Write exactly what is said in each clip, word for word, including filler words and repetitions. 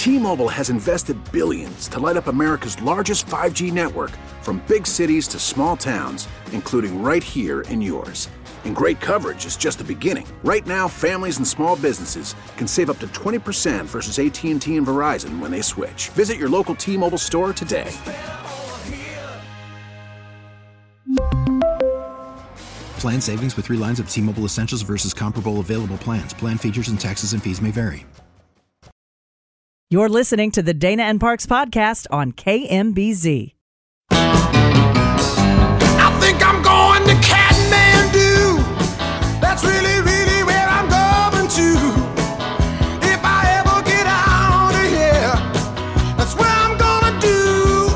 T-Mobile has invested billions to light up America's largest five G network, from big cities to small towns, including right here in yours. And great coverage is just the beginning. Right now, families and small businesses can save up to twenty percent versus A T and T and Verizon when they switch. Visit your local T-Mobile store today. Plan savings with three lines of T-Mobile Essentials versus comparable available plans. Plan features and taxes and fees may vary. You're listening to the Dana and Parks podcast on K M B Z. I think I'm going to Kathmandu. That's really, really where I'm going to. If I ever get out of here, that's where I'm gonna do.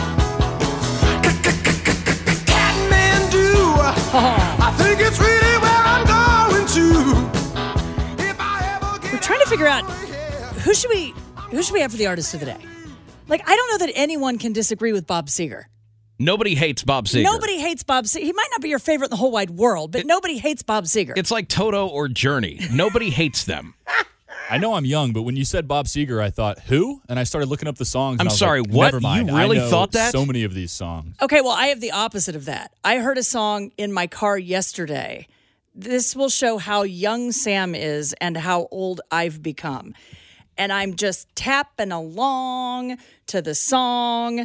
Kathmandu. I think it's really where I'm going to. If I ever get We're trying to figure out who should we who should we have for the artist of the day. Like, I don't know that anyone can disagree with Bob Seger. Nobody hates Bob Seger. Nobody hates Bob Seger. He might not be your favorite in the whole wide world, but It- nobody hates Bob Seger. It's like Toto or Journey. Nobody hates them. I know I'm young, but when you said Bob Seger, I thought, who? And I started looking up the songs. And I'm I was sorry, like, what? Never mind. You really I know thought that? So many of these songs. Okay, well, I have the opposite of that. I heard a song in my car yesterday. This will show how young Sam is and how old I've become. And I'm just tapping along to the song.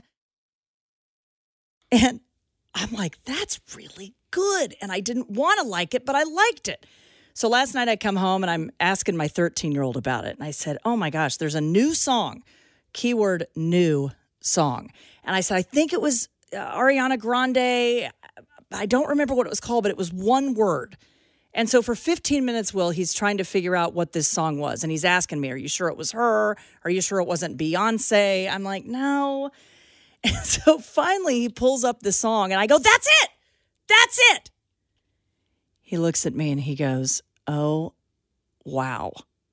And I'm like, that's really good. And I didn't want to like it, but I liked it. So last night I come home and I'm asking my thirteen-year-old about it. And I said, oh my gosh, there's a new song, keyword new song. And I said, I think it was uh, Ariana Grande. I don't remember what it was called, but it was one word. And so for fifteen minutes, Will, he's trying to figure out what this song was. And he's asking me, are you sure it was her? Are you sure it wasn't Beyonce? I'm like, no. And so finally he pulls up the song and I go, that's it. That's it. He looks at me and he goes, oh, wow.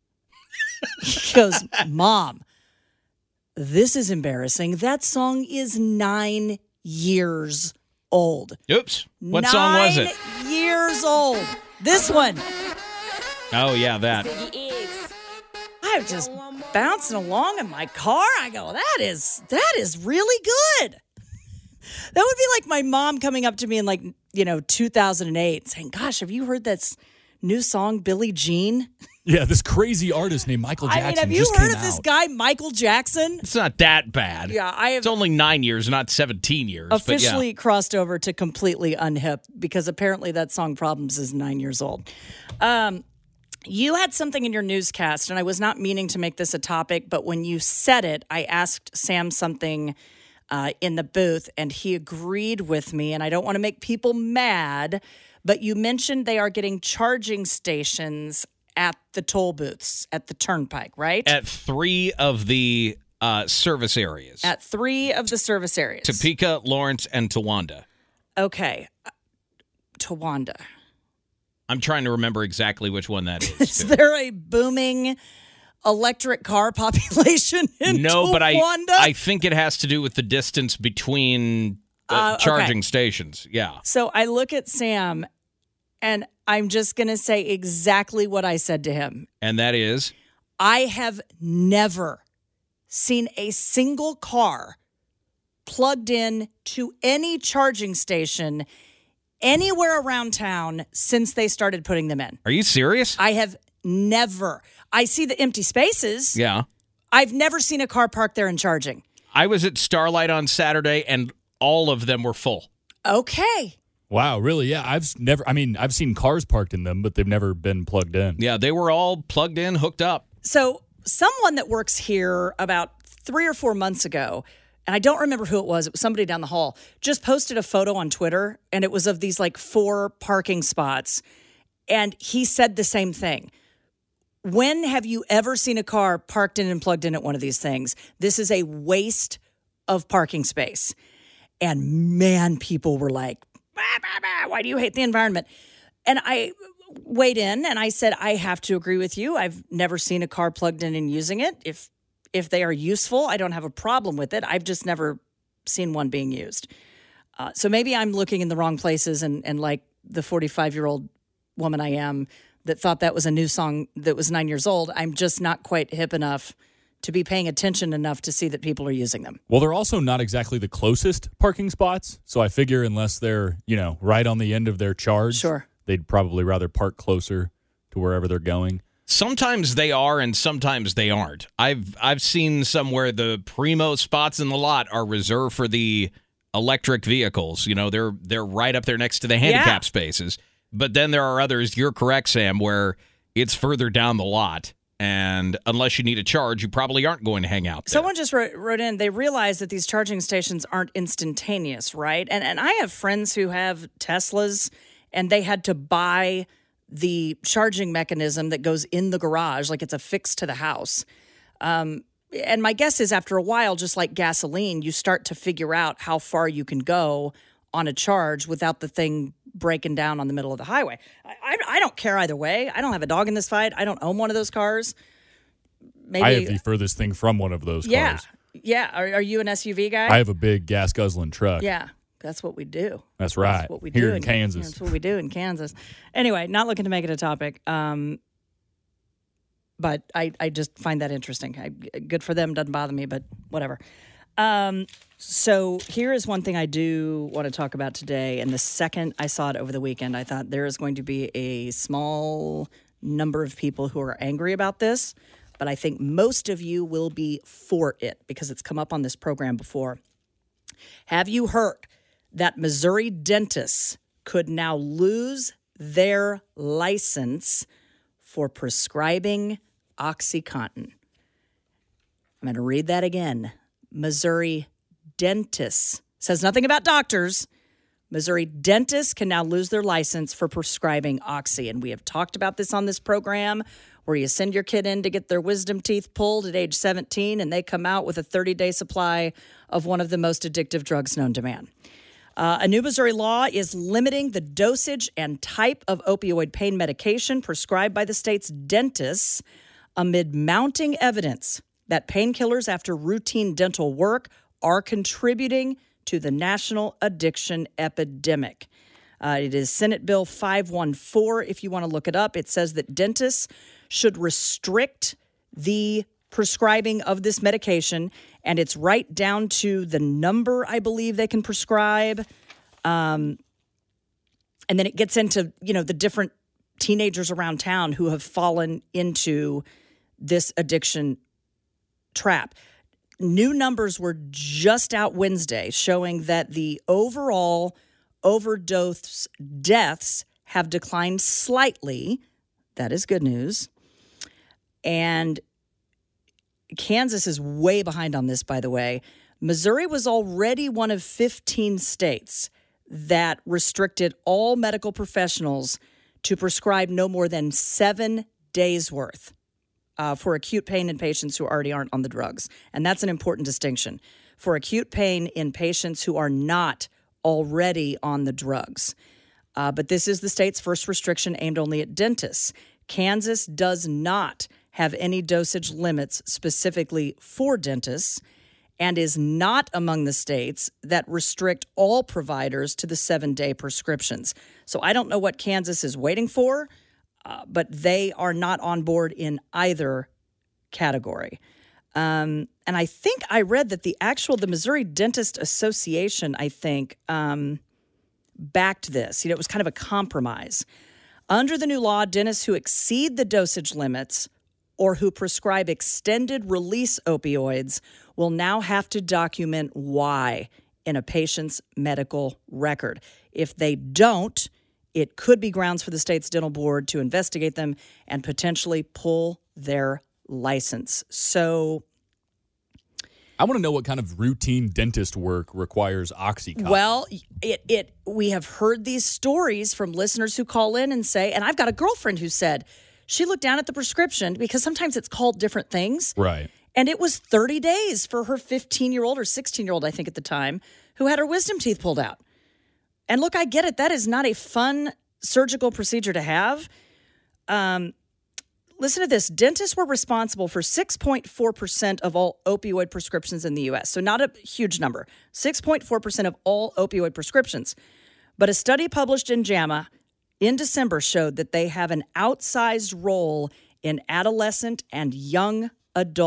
He goes, Mom, this is embarrassing. That song is nine years old. Oops. What nine song was it? years old. This one. Oh, yeah, that. I was just bouncing along in my car. I go, that is that is really good. That would be like my mom coming up to me in like, you know, two thousand eight saying, gosh, have you heard that s- new song, Billie Jean? Yeah, this crazy artist named Michael Jackson I mean, have you just heard came of this out. guy, Michael Jackson? It's not that bad. Yeah, I have It's only nine years, not seventeen years. officially but crossed over to completely unhip because apparently that song Problems is nine years old. Um, you had something in your newscast, and I was not meaning to make this a topic, but when you said it, I asked Sam something uh, in the booth, and he agreed with me, and I don't want to make people mad, but you mentioned they are getting charging stations at the toll booths, at the Turnpike, right? yeah. At three of the uh, service areas. At three of the service areas. Topeka, Lawrence, and Towanda. Okay. Uh, Towanda. I'm trying to remember exactly which one that is. Is too. there a booming electric car population in No, but I Towanda? I think it has to do with the distance between uh, Uh, okay. charging stations. Yeah. So I look at Sam, and I'm just going to say exactly what I said to him. And that is? I have never seen a single car plugged in to any charging station anywhere around town since they started putting them in. Are you serious? I have never. I see the empty spaces. Yeah. I've never seen a car parked there and charging. I was at Starlight on Saturday, and all of them were full. Okay. Wow, really? Yeah, I've never, I mean, I've seen cars parked in them, but they've never been plugged in. Yeah, they were all plugged in, hooked up. So someone that works here about three or four months ago, and I don't remember who it was, it was somebody down the hall, just posted a photo on Twitter, and it was of these like four parking spots. And he said the same thing. When have you ever seen a car parked in and plugged in at one of these things? This is a waste of parking space. And man, people were like, bah, bah, bah, why do you hate the environment? And I weighed in and I said, I have to agree with you. I've never seen a car plugged in and using it. If if they are useful, I don't have a problem with it. I've just never seen one being used. Uh, so maybe I'm looking in the wrong places and, and like the forty-five-year-old woman I am that thought that was a new song that was nine years old, I'm just not quite hip enough to be paying attention enough to see that people are using them. Well, they're also not exactly the closest parking spots. So I figure unless they're, you know, right on the end of their charge, sure. they'd probably rather park closer to wherever they're going. Sometimes they are and sometimes they aren't. I've I've seen some where the primo spots in the lot are reserved for the electric vehicles. You know, they're they're right up there next to the handicap yeah. spaces. But then there are others, you're correct, Sam, where it's further down the lot. And unless you need a charge, you probably aren't going to hang out there. Someone just wrote, wrote in, they realize that these charging stations aren't instantaneous, right? And and I have friends who have Teslas, and they had to buy the charging mechanism that goes in the garage, like it's affixed to the house. Um, and my guess is after a while, just like gasoline, you start to figure out how far you can go on a charge without the thing breaking down on the middle of the highway. I, I, I don't care either way. I don't have a dog in this fight. I don't own one of those cars. Maybe, I have the furthest thing from one of those yeah, cars. Yeah. Are, are you an S U V guy? I have a big gas guzzling truck. Yeah. That's what we do. That's right. That's what we do Here in Kansas. That's what we do in Kansas. Anyway, not looking to make it a topic, um, but I, I just find that interesting. I, good for them. Doesn't bother me, but whatever. Um, so here is one thing I do want to talk about today. And the second I saw it over the weekend, I thought there is going to be a small number of people who are angry about this, but I think most of you will be for it because it's come up on this program before. Have you heard that Missouri dentists could now lose their license for prescribing OxyContin? I'm going to read that again. Missouri dentists, says nothing about doctors. Missouri dentists can now lose their license for prescribing Oxy. And we have talked about this on this program where you send your kid in to get their wisdom teeth pulled at age seventeen and they come out with a thirty-day supply of one of the most addictive drugs known to man. Uh, a new Missouri law is limiting the dosage and type of opioid pain medication prescribed by the state's dentists amid mounting evidence that painkillers after routine dental work are contributing to the national addiction epidemic. Uh, it is Senate Bill five one four, if you want to look it up. It says that dentists should restrict the prescribing of this medication, and it's right down to the number, I believe, they can prescribe. Um, and then it gets into, you know, the different teenagers around town who have fallen into this addiction trap. New numbers were just out Wednesday showing that the overall overdose deaths have declined slightly. That is good news. And Kansas is way behind on this, by the way. Missouri was already one of fifteen states that restricted all medical professionals to prescribe no more than seven days' worth uh, for acute pain in patients who already aren't on the drugs. And that's an important distinction. For acute pain in patients who are not already on the drugs. Uh, but this is the state's first restriction aimed only at dentists. Kansas does not have any dosage limits specifically for dentists and is not among the states that restrict all providers to the seven-day prescriptions. So I don't know what Kansas is waiting for, uh, but they are not on board in either category. Um, and I think I read that the actual, the Missouri Dentist Association, I think, um, backed this. You know, it was kind of a compromise. Under the new law, dentists who exceed the dosage limits or who prescribe extended release opioids will now have to document why in a patient's medical record. If they don't, it could be grounds for the state's dental board to investigate them and potentially pull their license. So I want to know what kind of routine dentist work requires OxyContin. Well, it it we have heard these stories from listeners who call in and say, and I've got a girlfriend who said she looked down at the prescription because sometimes it's called different things. Right. And it was thirty days for her fifteen-year-old or sixteen-year-old, I think at the time, who had her wisdom teeth pulled out. And look, I get it. That is not a fun surgical procedure to have. Um, listen to this. Dentists were responsible for six point four percent of all opioid prescriptions in the U S. So not a huge number. six point four percent of all opioid prescriptions. But a study published in JAMA in December showed that they have an outsized role in adolescent and young adult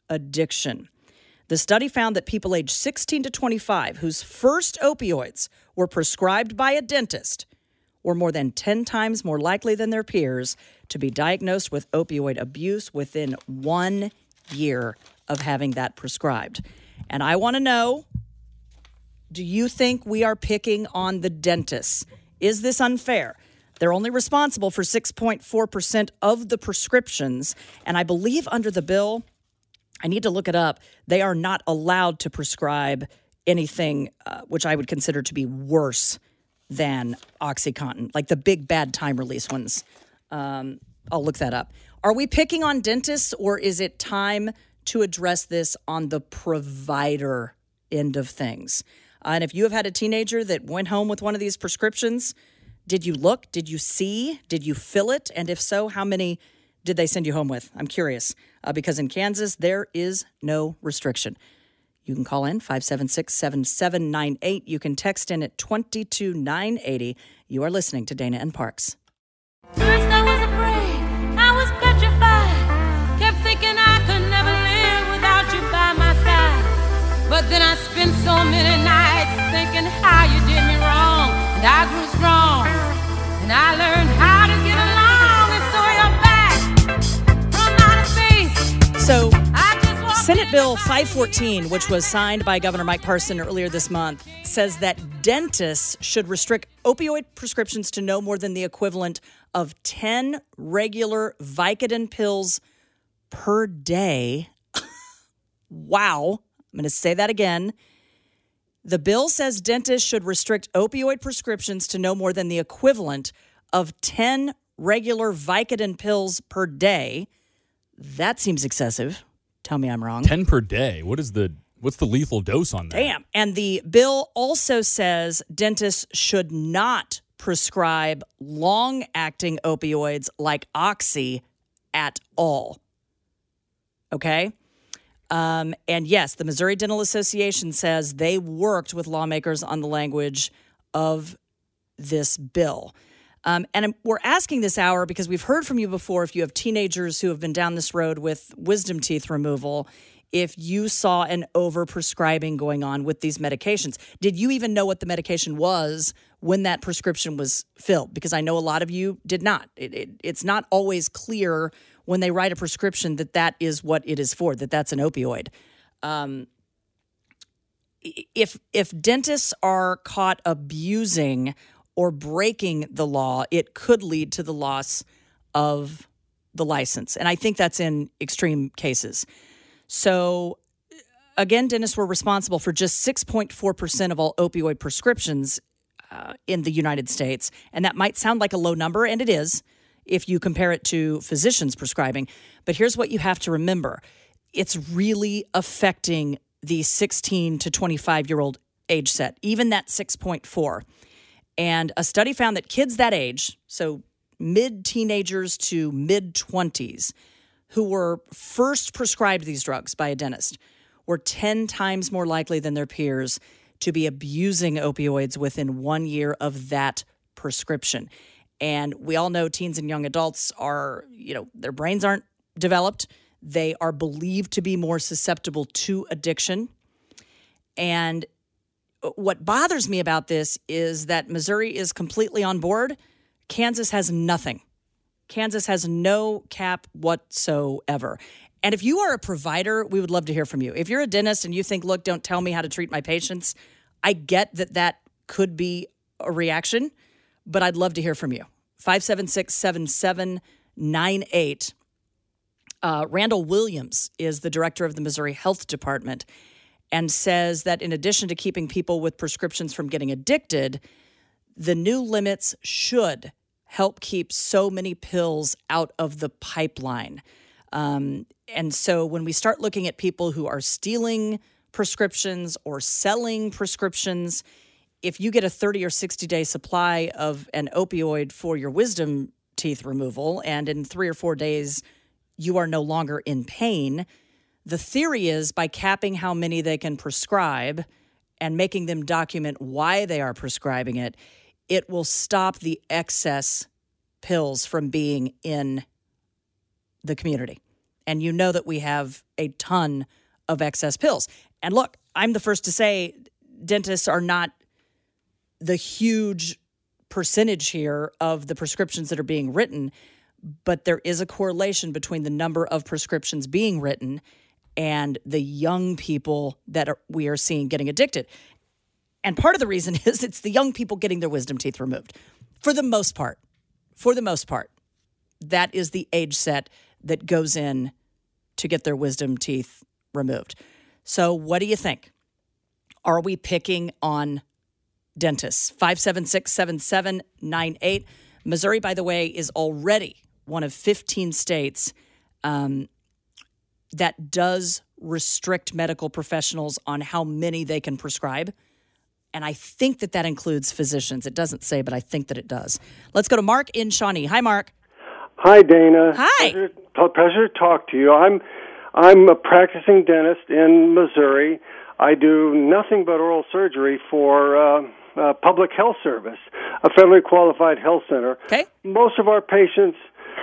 addiction. The study found that people aged sixteen to twenty-five whose first opioids were prescribed by a dentist were more than ten times more likely than their peers to be diagnosed with opioid abuse within one year of having that prescribed. And I want to know, do you think we are picking on the dentists? Is this unfair? They're only responsible for six point four percent of the prescriptions. And I believe under the bill, I need to look it up, they are not allowed to prescribe anything uh, which I would consider to be worse than OxyContin, like the big bad time release ones. Um, I'll look that up. Are we picking on dentists, or is it time to address this on the provider end of things? Uh, and if you have had a teenager that went home with one of these prescriptions, did you look? Did you see? Did you fill it? And if so, how many did they send you home with? I'm curious, uh, because in Kansas, there is no restriction. You can call in five seven six, seven seven nine eight. You can text in at two two nine eight zero. You are listening to Dana and Parks. First I was afraid, I was petrified, kept thinking I could never live without you by my side. But then I spent so many nights thinking how you did me wrong, and I grew strong, and I learned how to get along, and so you're back from outer space. So I just walked Senate in Bill the five fourteen, which was signed by Governor Mike Parson earlier this month, says that dentists should restrict opioid prescriptions to no more than the equivalent of ten regular Vicodin pills per day. Wow. I'm going to say that again. The bill says dentists should restrict opioid prescriptions to no more than the equivalent of ten regular Vicodin pills per day. That seems excessive. Tell me I'm wrong. ten per day. What is the what's the lethal dose on that? Damn. And the bill also says dentists should not prescribe long-acting opioids like Oxy at all. Okay? Um, and yes, the Missouri Dental Association says they worked with lawmakers on the language of this bill. Um, and we're asking this hour because we've heard from you before, if you have teenagers who have been down this road with wisdom teeth removal, if you saw an overprescribing going on with these medications. Did you even know what the medication was when that prescription was filled? Because I know a lot of you did not. It, it, it's not always clear when they write a prescription that that is what it is for, that that's an opioid. Um, if if dentists are caught abusing or breaking the law, it could lead to the loss of the license. And I think that's in extreme cases. So, again, dentists were responsible for just six point four percent of all opioid prescriptions uh, in the United States. And that might sound like a low number, and it is, if you compare it to physicians prescribing. But here's what you have to remember. It's really affecting the sixteen to twenty-five-year-old age set, even that six point four. And a study found that kids that age, so mid-teenagers to mid-twenties, who were first prescribed these drugs by a dentist, were ten times more likely than their peers to be abusing opioids within one year of that prescription. And we all know teens and young adults are, you know, their brains aren't developed. They are believed to be more susceptible to addiction. And what bothers me about this is that Missouri is completely on board. Kansas has nothing. Kansas has no cap whatsoever. And if you are a provider, we would love to hear from you. If you're a dentist and you think, look, don't tell me how to treat my patients, I get that that could be a reaction, but I'd love to hear from you. five seven six, seven seven nine eight. Uh, Randall Williams is the director of the Missouri Health Department and says that in addition to keeping people with prescriptions from getting addicted, the new limits should help keep so many pills out of the pipeline. Um, and so when we start looking at people who are stealing prescriptions or selling prescriptions, if you get a thirty or sixty day supply of an opioid for your wisdom teeth removal, and in three or four days you are no longer in pain, the theory is by capping how many they can prescribe and making them document why they are prescribing it, it will stop the excess pills from being in the community. And you know that we have a ton of excess pills. And look, I'm the first to say dentists are not the huge percentage here of the prescriptions that are being written, but there is a correlation between the number of prescriptions being written and the young people that are, we are seeing getting addicted. And part of the reason is it's the young people getting their wisdom teeth removed. For the most part, for the most part, that is the age set that goes in to get their wisdom teeth removed. So what do you think? Are we picking on dentists? five seven six, seven seven nine eight. Missouri, by the way, is already one of fifteen states um, that does restrict medical professionals on how many they can prescribe. And I think that that includes physicians. It doesn't say, but I think that it does. Let's go to Mark in Shawnee. Hi, Mark. Hi, Dana. Hi. Pleasure, pleasure to talk to you. I'm I'm a practicing dentist in Missouri. I do nothing but oral surgery for uh, uh, Public Health Service, a federally qualified health center. Okay. Most of our patients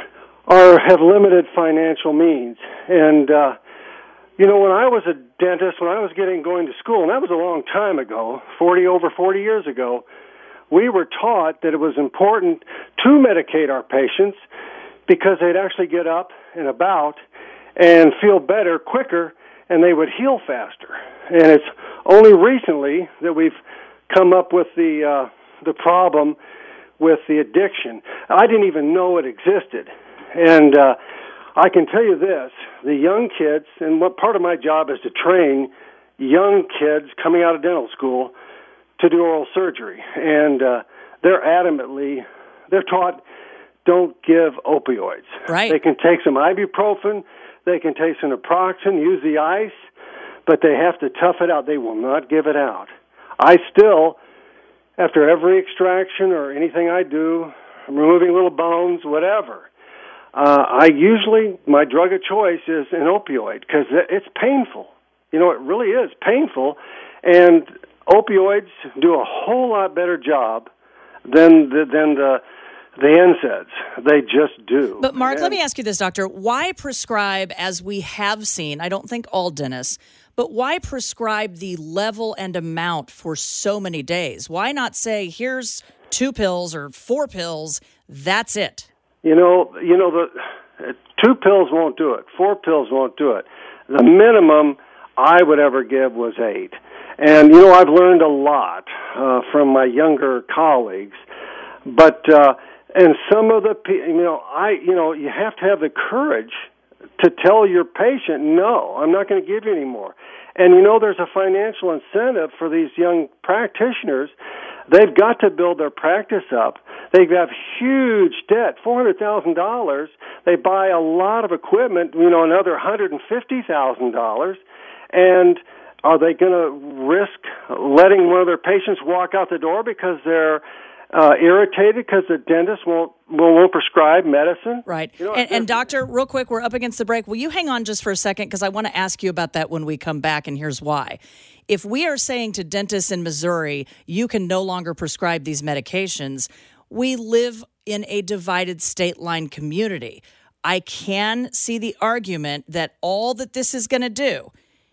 are have limited financial means, and uh, you know, when I was a dentist, when I was getting going to school, and that was a long time ago, forty over forty years ago, we were taught that it was important to medicate our patients because they'd actually get up and about and feel better quicker, and they would heal faster. And it's only recently that we've come up with the uh, the problem with the addiction. I didn't even know it existed, and uh, I can tell you this: the young kids, and what part of my job is to train young kids coming out of dental school to do oral surgery, and uh, they're adamantly they're taught don't give opioids. Right. They can take some ibuprofen, they can take some naproxen, use the ice, but they have to tough it out. They will not give it out. I still, after every extraction or anything I do, I'm removing little bones, whatever, uh, I usually, my drug of choice is an opioid because it's painful. You know, it really is painful, and opioids do a whole lot better job than the, than the the N SAIDs. They just do. But Mark, and, let me ask you this, doctor. Why prescribe, as we have seen, I don't think all dentists, but why prescribe the level and amount for so many days? Why not say, here's two pills or four pills, that's it? You know, you know the uh, two pills won't do it. Four pills won't do it. The minimum I would ever give was eight. And, you know, I've learned a lot uh, from my younger colleagues. But, uh, and some of the, you know, I, you know, you have to have the courage to tell your patient, no, I'm not going to give you any more. And, you know, there's a financial incentive for these young practitioners. They've got to build their practice up. They have huge debt, four hundred thousand dollars. They buy a lot of equipment, you know, another one hundred fifty thousand dollars. And are they going to risk letting one of their patients walk out the door because they're uh, irritated because the dentist won't won't prescribe medicine? Right. You know, and, and doctor, real quick, we're up against the break. Will you hang on just for a second? Because I want to ask you about that when we come back, and here's why. If we are saying to dentists in Missouri, you can no longer prescribe these medications, we live in a divided state line community. I can see the argument that all that this is going to do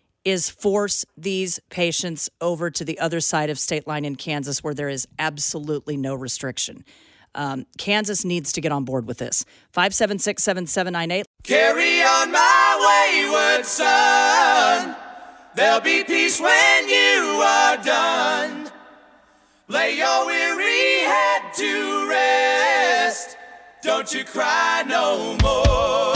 is force these patients over to the other side of state line in Kansas where there is absolutely no restriction. Um, Kansas needs to get on board with this. five seven six, seven seven nine eight. Carry on my wayward son. There'll be peace when you are done. Lay your weary head to rest. Don't you cry no more.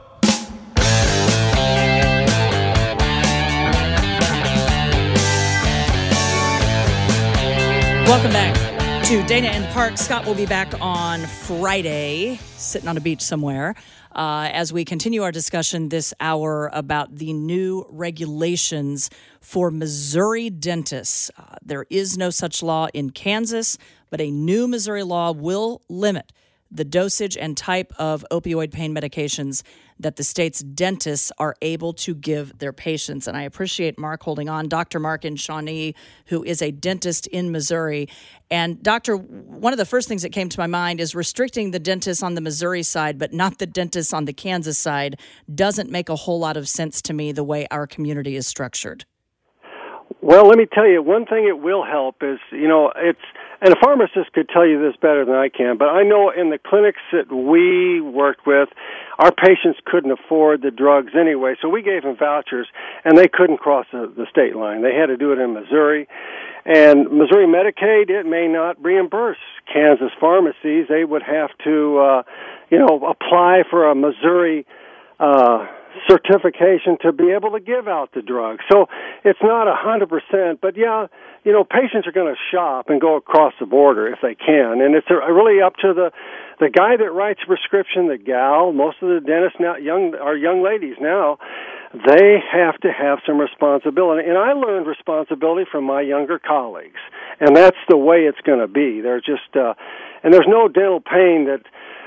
Welcome back to Dana and Park. Scott will be back on Friday, sitting on a beach somewhere, uh, as we continue our discussion this hour about the new regulations for Missouri dentists. Uh, there is no such law in Kansas, but a new Missouri law will limit the dosage and type of opioid pain medications that the state's dentists are able to give their patients. And I appreciate Mark holding on, Doctor Mark in Shawnee, who is a dentist in Missouri. And Doctor, one of the first things that came to my mind is restricting the dentists on the Missouri side, but not the dentists on the Kansas side, doesn't make a whole lot of sense to me the way our community is structured. Well, let me tell you, one thing it will help is, you know, it's, and a pharmacist could tell you this better than I can, but I know in the clinics that we worked with, our patients couldn't afford the drugs anyway, so we gave them vouchers, and they couldn't cross the, the state line. They had to do it in Missouri. And Missouri Medicaid, it may not reimburse Kansas pharmacies. They would have to, uh, you know, apply for a Missouri uh certification to be able to give out the drug. So it's not a hundred percent, but yeah, you know, patients are going to shop and go across the border if they can, and it's really up to the the guy that writes a prescription, the gal. Most of the dentists now, young are young ladies now, they have to have some responsibility, and I learned responsibility from my younger colleagues, and that's the way it's going to be. They're just, uh, and there's no dental pain that.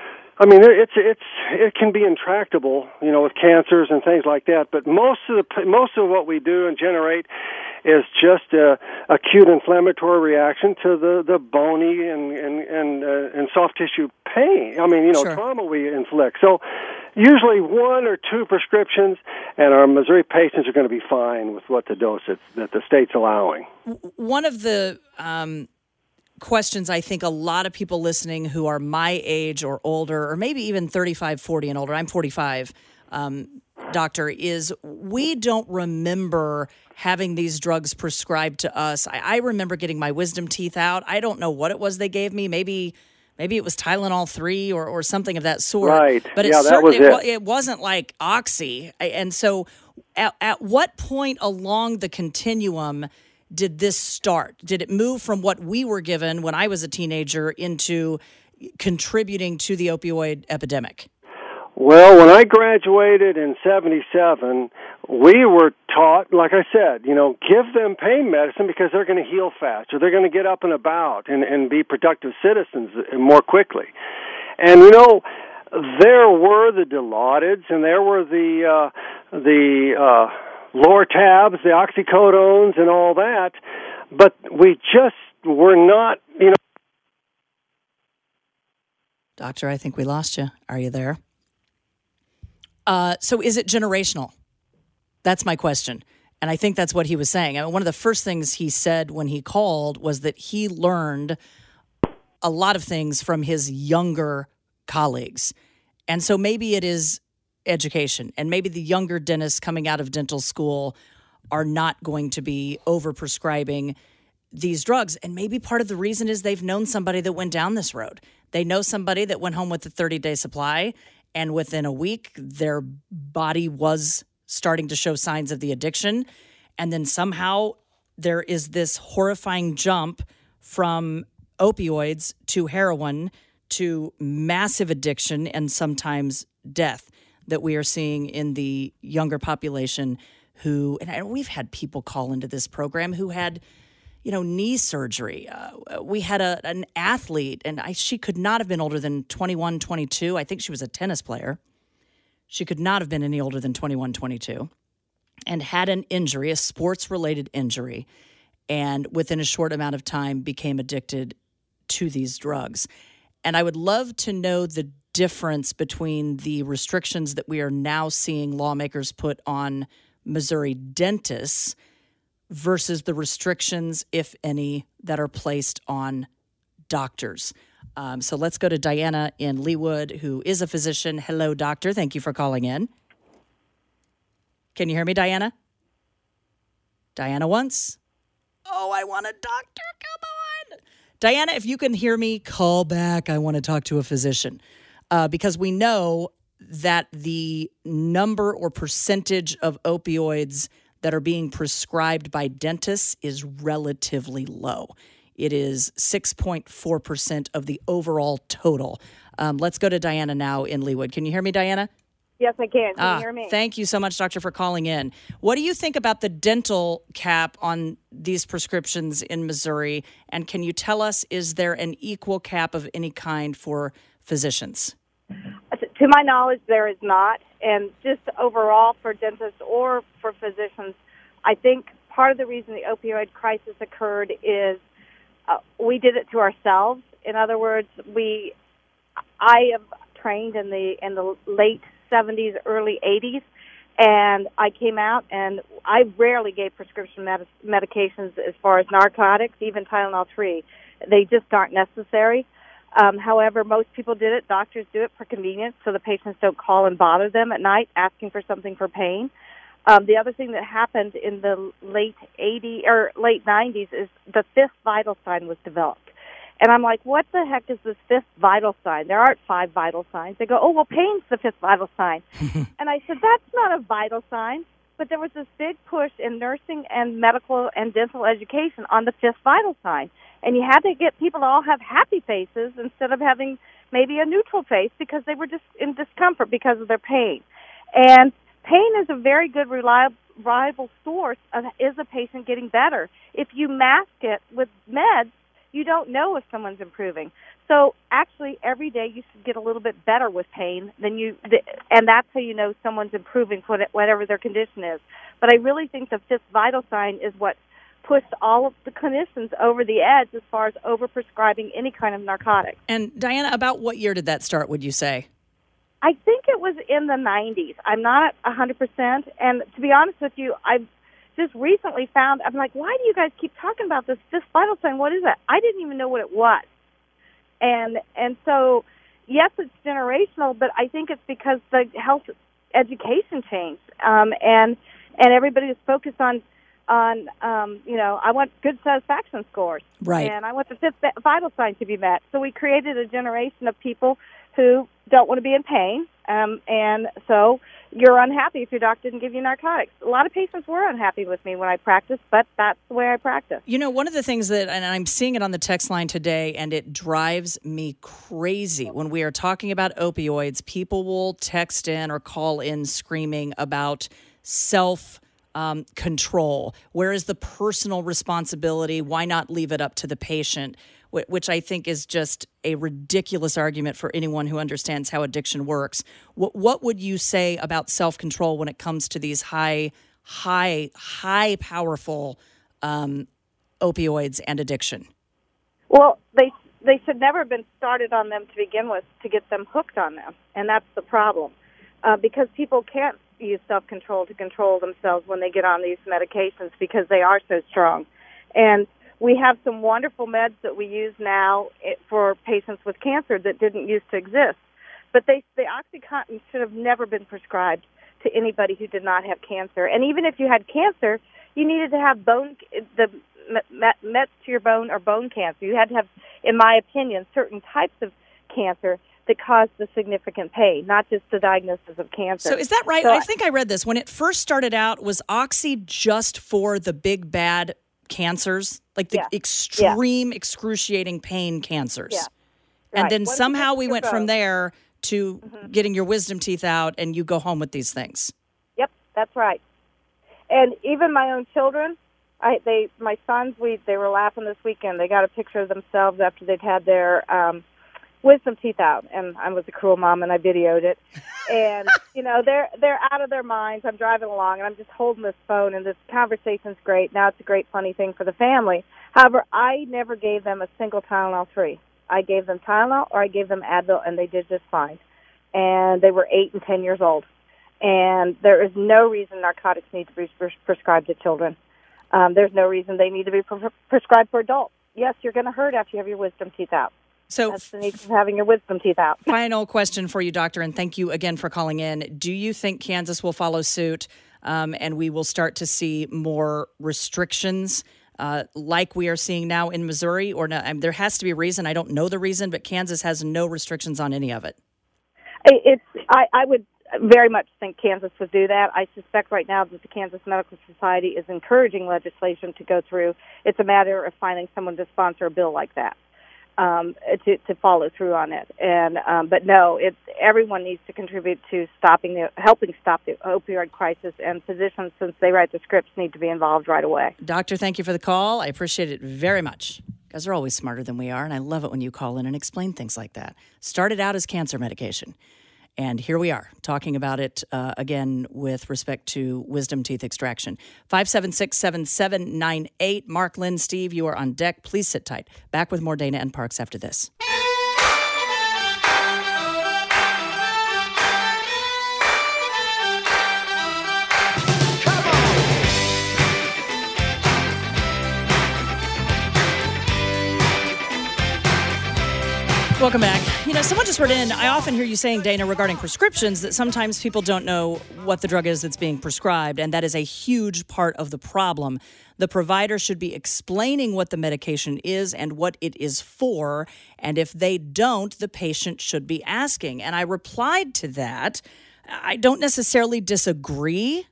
I mean, it's it's it can be intractable, you know, with cancers and things like that. But most of the most of what we do and generate is just a acute inflammatory reaction to the, the bony and and and, uh, and soft tissue pain. I mean, you know, sure. trauma we inflict. So usually one or two prescriptions, and our Missouri patients are going to be fine with what the dose that, that the state's allowing. One of the um questions I think a lot of people listening who are my age or older, or maybe even thirty-five, forty and older, I'm forty-five, um, doctor, is we don't remember having these drugs prescribed to us. I, I remember getting my wisdom teeth out. I don't know what it was they gave me. Maybe maybe it was Tylenol three or, or something of that sort. Right. But it yeah, certainly that was it. it wasn't like Oxy. And so at, at what point along the continuum did this start? Did it move from what we were given when I was a teenager into contributing to the opioid epidemic? Well, when I graduated in seventy-seven, we were taught, like I said, you know, give them pain medicine because they're going to heal faster. They're going to get up and about and, and be productive citizens more quickly. And, you know, there were the Dilaudids and there were the, uh, the, uh, Lortabs, the oxycodones, and all that, but we just were not, you know. Doctor, I think we lost you. Are you there? Uh, so is it generational? That's my question. And I think that's what he was saying. I mean, one of the first things he said when he called was that he learned a lot of things from his younger colleagues. And so maybe it is education, and maybe the younger dentists coming out of dental school are not going to be over-prescribing these drugs. And maybe part of the reason is they've known somebody that went down this road. They know somebody that went home with a thirty-day supply, and within a week, their body was starting to show signs of the addiction. And then somehow there is this horrifying jump from opioids to heroin to massive addiction and sometimes death that we are seeing in the younger population who, and I, we've had people call into this program who had, you know, knee surgery. Uh, we had a, an athlete, and I, she could not have been older than twenty-one, twenty-two. I think she was a tennis player. She could not have been any older than twenty-one, twenty-two, and had an injury, a sports-related injury, and within a short amount of time became addicted to these drugs. And I would love to know the difference between the restrictions that we are now seeing lawmakers put on Missouri dentists versus the restrictions, if any, that are placed on doctors. Um, so let's go to Diana in Leawood, who is a physician. Hello, doctor. Thank you for calling in. Can you hear me, Diana? Diana once. Oh, I want a doctor. Come on. Diana, if you can hear me, call back. I want to talk to a physician. Uh, because we know that the number or percentage of opioids that are being prescribed by dentists is relatively low. It is six point four percent of the overall total. Um, let's go to Diana now in Leawood. Can you hear me, Diana? Yes, I can. Can ah, you hear me? Thank you so much, doctor, for calling in. What do you think about the dental cap on these prescriptions in Missouri? And can you tell us, is there an equal cap of any kind for physicians? To my knowledge, there is not. And just overall for dentists or for physicians, I think part of the reason the opioid crisis occurred is uh, we did it to ourselves. In other words, we, I am trained in the in the late seventies, early eighties, and I came out and I rarely gave prescription med- medications as far as narcotics, even Tylenol three. They just aren't necessary. Um, however, most people did it. Doctors do it for convenience so the patients don't call and bother them at night asking for something for pain. Um, the other thing that happened in the late eighties or late nineties is the fifth vital sign was developed. And I'm like, what the heck is this fifth vital sign? There aren't five vital signs. They go, oh, well, pain's the fifth vital sign. And I said, that's not a vital sign. But there was this big push in nursing and medical and dental education on the fifth vital sign. And you had to get people to all have happy faces instead of having maybe a neutral face because they were just in discomfort because of their pain. And pain is a very good, reliable, reliable source of is a patient getting better. If you mask it with meds, you don't know if someone's improving. So actually, every day you should get a little bit better with pain than you, and that's how you know someone's improving, whatever their condition is. But I really think the fifth vital sign is what pushed all of the clinicians over the edge as far as overprescribing any kind of narcotic. And Diana, about what year did that start, would you say? I think it was in the nineties. I'm not one hundred percent. And to be honest with you, I've just recently found, I'm like, why do you guys keep talking about this fifth vital sign? What is that? I didn't even know what it was. And and so, yes, it's generational, but I think it's because the health education changed, um, and and everybody is focused on on um, you know, I want good satisfaction scores, right? And I want the fifth vital sign to be met. So we created a generation of people who don't want to be in pain, um, and so you're unhappy if your doctor didn't give you narcotics. A lot of patients were unhappy with me when I practiced, but that's the way I practice. You know, one of the things that, and I'm seeing it on the text line today, and it drives me crazy when we are talking about opioids, people will text in or call in screaming about self um, control. Where is the personal responsibility? Why not leave it up to the patient? Which I think is just a ridiculous argument for anyone who understands how addiction works. What, what would you say about self-control when it comes to these high, high, high powerful um, opioids and addiction? Well, they they should never have been started on them to begin with to get them hooked on them, and that's the problem. Uh, because people can't use self-control to control themselves when they get on these medications because they are so strong. And we have some wonderful meds that we use now for patients with cancer that didn't used to exist. But they, the OxyContin should have never been prescribed to anybody who did not have cancer. And even if you had cancer, you needed to have bone, the meds to your bone or bone cancer. You had to have, in my opinion, certain types of cancer that caused the significant pain, not just the diagnosis of cancer. So is that right? So I think I read this. When it first started out, was Oxy just for the big bad cancers, like the yeah. extreme, yeah. excruciating pain cancers. Yeah. And right. then Once somehow we went bone. from there to mm-hmm. getting your wisdom teeth out and you go home with these things. Yep, that's right. And even my own children, I they my sons, we they were laughing this weekend. They got a picture of themselves after they'd had their um, wisdom teeth out, and I was a cruel mom and I videoed it. And you know, they're they're out of their minds. I'm driving along and I'm just holding this phone, and this conversation's great. Now it's a great funny thing for the family. However, I never gave them a single Tylenol three. I gave them Tylenol or I gave them Advil, and they did just fine. And they were eight and ten years old. And there is no reason narcotics need to be pres- prescribed to children. Um, there's no reason they need to be pre- prescribed for adults. Yes, you're going to hurt after you have your wisdom teeth out. So that's the need of having your wisdom teeth out. Final question for you, doctor, and thank you again for calling in. Do you think Kansas will follow suit um, and we will start to see more restrictions uh, like we are seeing now in Missouri? Or no, I mean, there has to be a reason. I don't know the reason, but Kansas has no restrictions on any of it. It's I, I would very much think Kansas would do that. I suspect right now that the Kansas Medical Society is encouraging legislation to go through. It's a matter of finding someone to sponsor a bill like that. Um, to, to follow through on it, and um, but no, it's everyone needs to contribute to stopping the, helping stop the opioid crisis, and physicians, since they write the scripts, need to be involved right away. Doctor, thank you for the call. I appreciate it very much. guys are always smarter than we are, and I love it when you call in and explain things like that. Started out as cancer medication, and here we are talking about it uh, again with respect to wisdom teeth extraction. five seven six, seven seven nine eight. Mark, Lynn, Steve, you are on deck. Please sit tight. Back with more Dana and Parks after this. Welcome back. You know, someone just wrote in, I often hear you saying, Dana, regarding prescriptions, that sometimes people don't know what the drug is that's being prescribed, and that is a huge part of the problem. The provider should be explaining what the medication is and what it is for, and if they don't, the patient should be asking. And I replied to that. I don't necessarily disagree,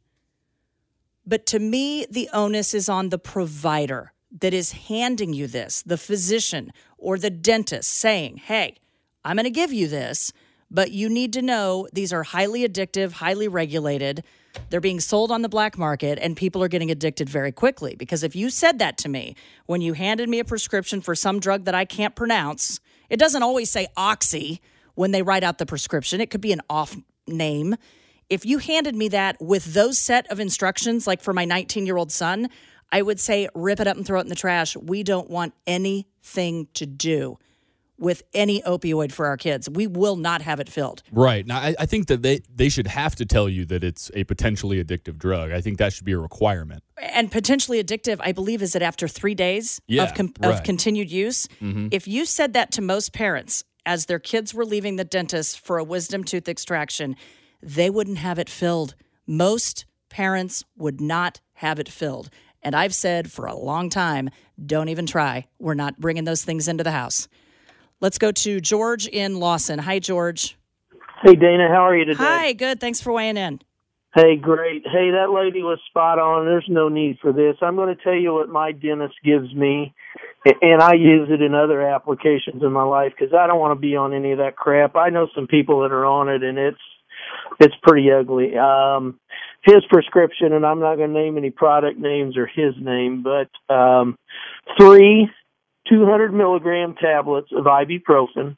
but to me, the onus is on the provider that is handing you this, the physician or the dentist saying, hey, I'm going to give you this, but you need to know these are highly addictive, highly regulated. They're being sold on the black market, and people are getting addicted very quickly. Because if you said that to me when you handed me a prescription for some drug that I can't pronounce, it doesn't always say Oxy when they write out the prescription. It could be an off name. If you handed me that with those set of instructions, like for my nineteen-year-old son, I would say rip it up and throw it in the trash. We don't want anything to do with any opioid for our kids. We will not have it filled. Right. Now, I, I think that they, they should have to tell you that it's a potentially addictive drug. I think that should be a requirement. And potentially addictive, I believe, is it after three days yeah, of, com- right. of continued use? Mm-hmm. If you said that to most parents as their kids were leaving the dentist for a wisdom tooth extraction, they wouldn't have it filled. Most parents would not have it filled. And I've said for a long time, don't even try. We're not bringing those things into the house. Let's go to George in Lawson. Hi, George. Hey, Dana. How are you today? Hi, good. Thanks for weighing in. Hey, great. Hey, that lady was spot on. There's no need for this. I'm going to tell you what my dentist gives me, and I use it in other applications in my life because I don't want to be on any of that crap. I know some people that are on it, and it's it's pretty ugly. Um, his prescription, and I'm not going to name any product names or his name, but um, three two hundred milligram tablets of ibuprofen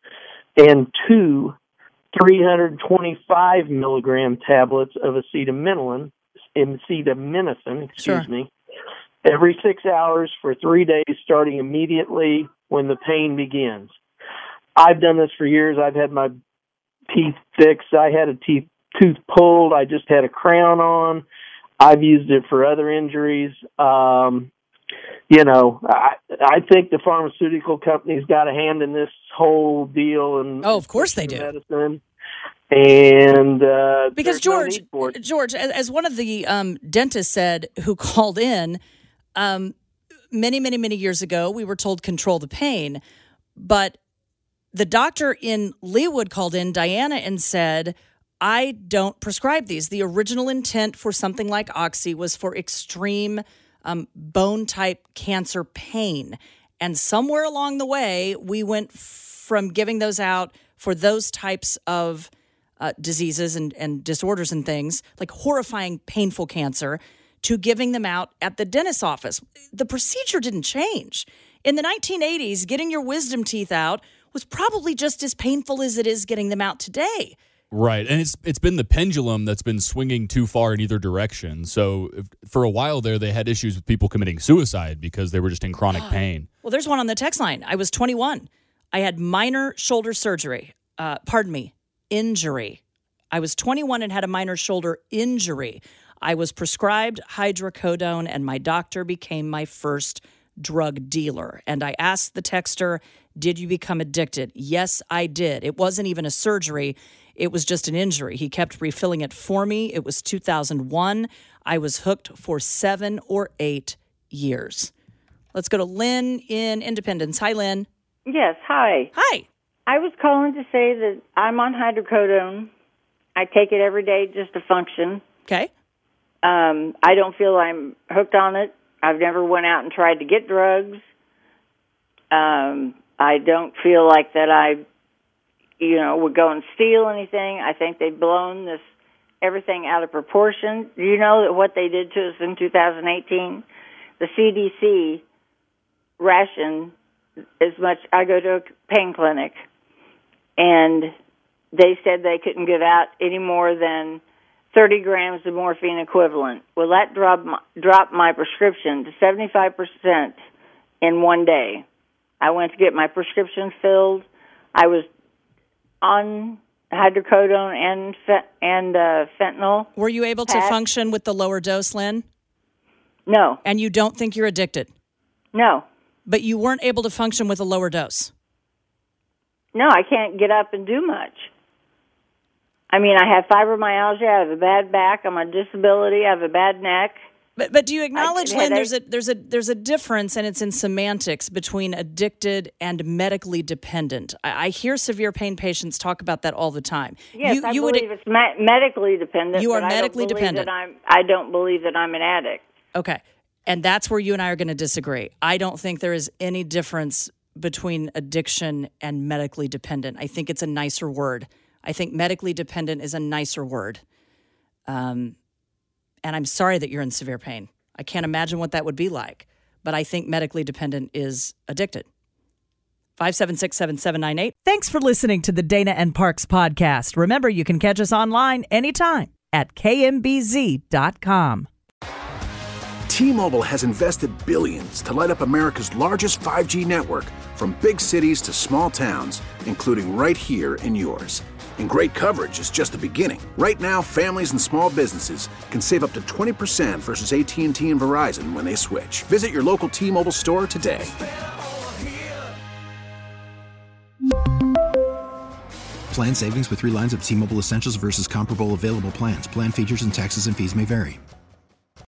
and two three hundred twenty-five milligram tablets of acetaminophen, acetaminophen, excuse Sure. me, every six hours for three days, starting immediately when the pain begins. I've done this for years. I've had my teeth fixed. I had a teeth tooth pulled. I just had a crown on. I've used it for other injuries. Um, you know, I I think the pharmaceutical company's got a hand in this whole deal. And Oh, of course they do. Medicine. And uh, Because there's no George, need for it. George, as, as one of the um, dentists said who called in, um, many, many, many years ago, we were told control the pain, but the doctor in Leawood called in, Diana, and said, I don't prescribe these. The original intent for something like Oxy was for extreme um, bone-type cancer pain. And somewhere along the way, we went from giving those out for those types of uh, diseases and, and disorders and things, like horrifying, painful cancer, to giving them out at the dentist's office. The procedure didn't change. In the nineteen eighties, getting your wisdom teeth out was probably just as painful as it is getting them out today. Right, and it's it's been the pendulum that's been swinging too far in either direction. So if, for a while there, they had issues with people committing suicide because they were just in chronic pain. Well, there's one on the text line. I was twenty-one. I had minor shoulder surgery. Uh, pardon me, injury. I was twenty-one and had a minor shoulder injury. I was prescribed hydrocodone, and my doctor became my first drug dealer. And I asked the texter, did you become addicted? Yes, I did. It wasn't even a surgery. It was just an injury. He kept refilling it for me. It was two thousand one. I was hooked for seven or eight years. Let's go to Lynn in Independence. Hi, Lynn. Yes, hi. Hi. I was calling to say that I'm on hydrocodone. I take it every day just to function. Okay. Um, I don't feel I'm hooked on it. I've never went out and tried to get drugs. Um, I don't feel like that I, you know, would go and steal anything. I think they've blown this everything out of proportion. Do you know that what they did to us in two thousand eighteen? The C D C ration as much. I go to a pain clinic, and they said they couldn't give out any more than thirty grams of morphine equivalent. Well, that dropped my, dropped my prescription to seventy-five percent in one day. I went to get my prescription filled. I was on hydrocodone and fe- and uh, fentanyl. Were you able to Pat? function with the lower dose, Lynn? No. And you don't think you're addicted? No. But you weren't able to function with a lower dose? No, I can't get up and do much. I mean, I have fibromyalgia, I have a bad back, I'm on disability, I have a bad neck. But but do you acknowledge, I- Lynn, there's a there's a there's a difference, and it's in semantics between addicted and medically dependent. I, I hear severe pain patients talk about that all the time. Yes, you, I you believe would, it's me- medically dependent. You are but medically I don't believe dependent. That I'm, I don't believe that I'm an addict. Okay, and that's where you and I are going to disagree. I don't think there is any difference between addiction and medically dependent. I think it's a nicer word. I think medically dependent is a nicer word. Um, and I'm sorry that you're in severe pain. I can't imagine what that would be like. But I think medically dependent is addicted. five seven six, seven seven nine eight. Thanks for listening to the Dana and Parks podcast. Remember, you can catch us online anytime at K M B Z dot com. T-Mobile has invested billions to light up America's largest five G network, from big cities to small towns, including right here in yours. And great coverage is just the beginning. Right now, families and small businesses can save up to twenty percent versus A T and T and Verizon when they switch. Visit your local T-Mobile store today. Plan savings with three lines of T-Mobile Essentials versus comparable available plans. Plan features and taxes and fees may vary.